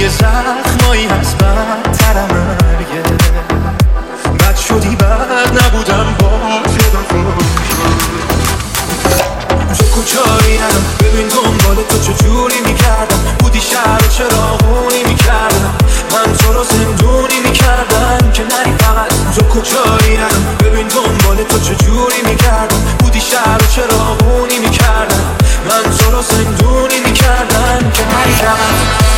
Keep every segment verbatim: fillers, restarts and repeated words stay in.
یه زخمایی هست بدتر مرگه. بد شدی بد نبودم با تو کجایی هم ببین دنبال تو چجوری میکردم. بودی شهر و چراغونی میکردم، من تو رو زندونی میکردم که نری فقط. تو کجایی هم ببین دنبال تو چجوری میکردم. بودی شهر و چراغونی میکردم، من تو رو زندونی میکردم که نری فقط.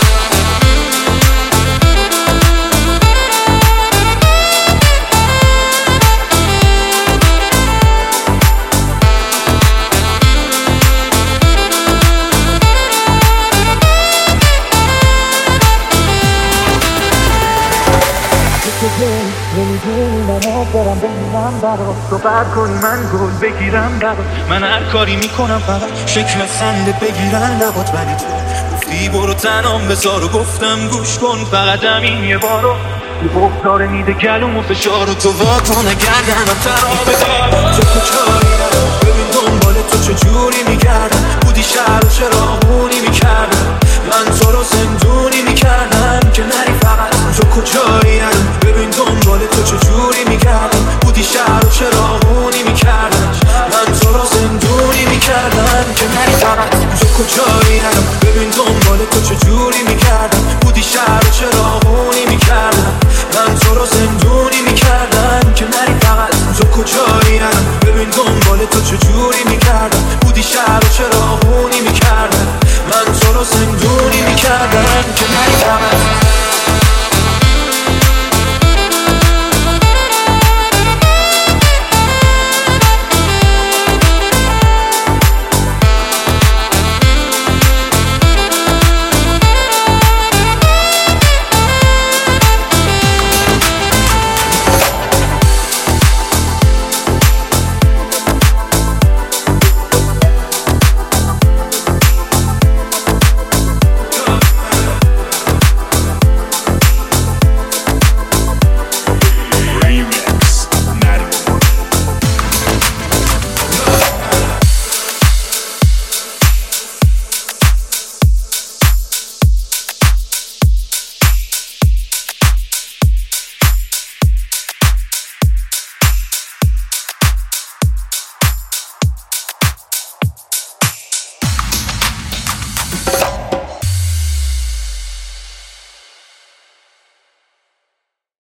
نمیدونی من دارم بمیرم برات، تو بر کنی من گل بگیرم برات. من هر کاری میکنم فقط شکل خنده بگیرن لبات، ولی تو گفتی برو تنام بذار و گفتم گوش کن فقط همین یه بارو. یه بغضاره میده گلوم و فشار و تو واکنه گردنم ترابه دار. تو کجایی ندارم ببین دنبال تو چجوری میگردم. بودی شهر و چراغونی میکردم، من تو رو زندونی میکردم که نری فقط. تو کجایی ندارم ببین دنبال تو چجوری میگردم. بودی شهر و چراغونی میکردم، من تو رو زندونی میکردم که نری فقط. تو کجایی ندارم ببین دنبال تو چجوری میگردم. بودی شهر و چراغونی میکردم، من تو رو زندونی میکردم که نری فقط. تو کجایی ندارم ببین دنبال تو چجوری میکردم. بودی شهر و چراغونی میکردم، من تو رو زندونی میکردم که نری فقط.